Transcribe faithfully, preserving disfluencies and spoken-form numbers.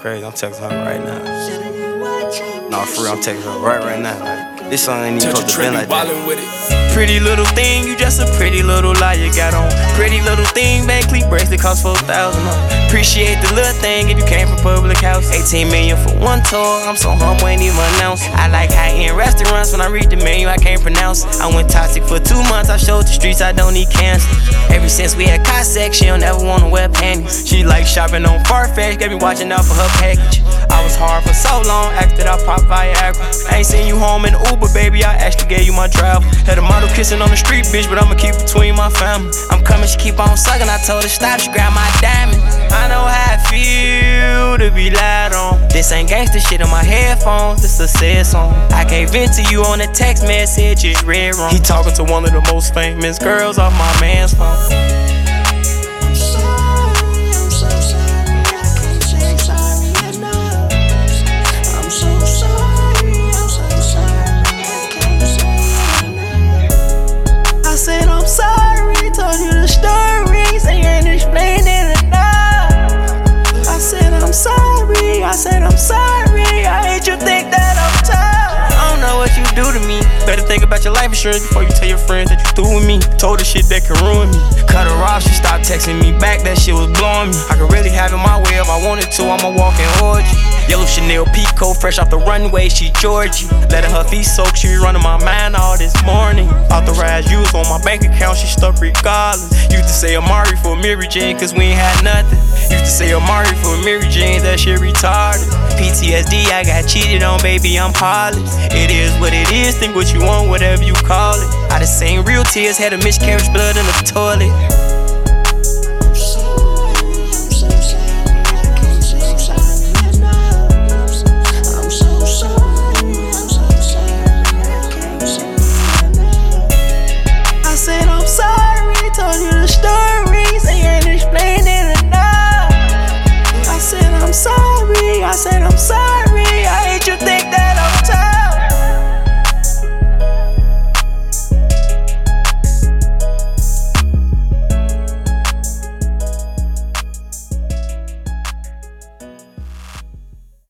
crazy. I'm texting her right now. Nah, for real, I'm texting her right right now. Like, this song ain't even supposed to be like that. With it. Pretty little thing, you just a pretty little lie you got on. Pretty little thing, Van Cleef bracelet cost four thousand. Appreciate the little thing if you came from public house. eighteen million for one tour, I'm so humble, ain't even announced. I like high-end restaurants, when I read the menu, I can't pronounce. I went toxic for two months, I showed the streets I don't need cancer. Ever since we had Cossack, she don't ever wanna wear panties. She like shopping on Farfetch, got me watching out for her package. I was hard for so long, after I popped Viagra. I ain't seen you home in Uber, baby, I actually gave you my travel. Had a model kissing on the street, bitch, but I'ma keep between my family. I'm coming, she keep on sucking, I told her stop, she grabbed my diamond. I know how I feel to be lied on. This ain't gangsta shit on my headphones, this a sad song. I can't vent to you on a text message, it's red wrong. He talking to one of the most famous girls off my man's phone. I said I'm sorry, I hate you think that I'm tired. I don't know what you do to me. Better think about your life insurance before you tell your friends that you through with me. Told her shit that can ruin me. Cut her off, she stopped texting me back, that shit was blowing me. I could really have it my way if I wanted to, I'm a walking orgy. Yellow Chanel Pico, fresh off the runway, she Georgie. Letting her feet soak, she be running my mind all this morning. Authorized use on my bank account, she stuck regardless. Used to say Amari for Mary Jane, cause we ain't had nothing. Used to say Amari for Mary Jane, that shit retarded. P T S D, I got cheated on, baby, I'm heartless. It is what it is, think what you want, whatever you call it. I done seen real tears, had a miscarriage, blood in the toilet.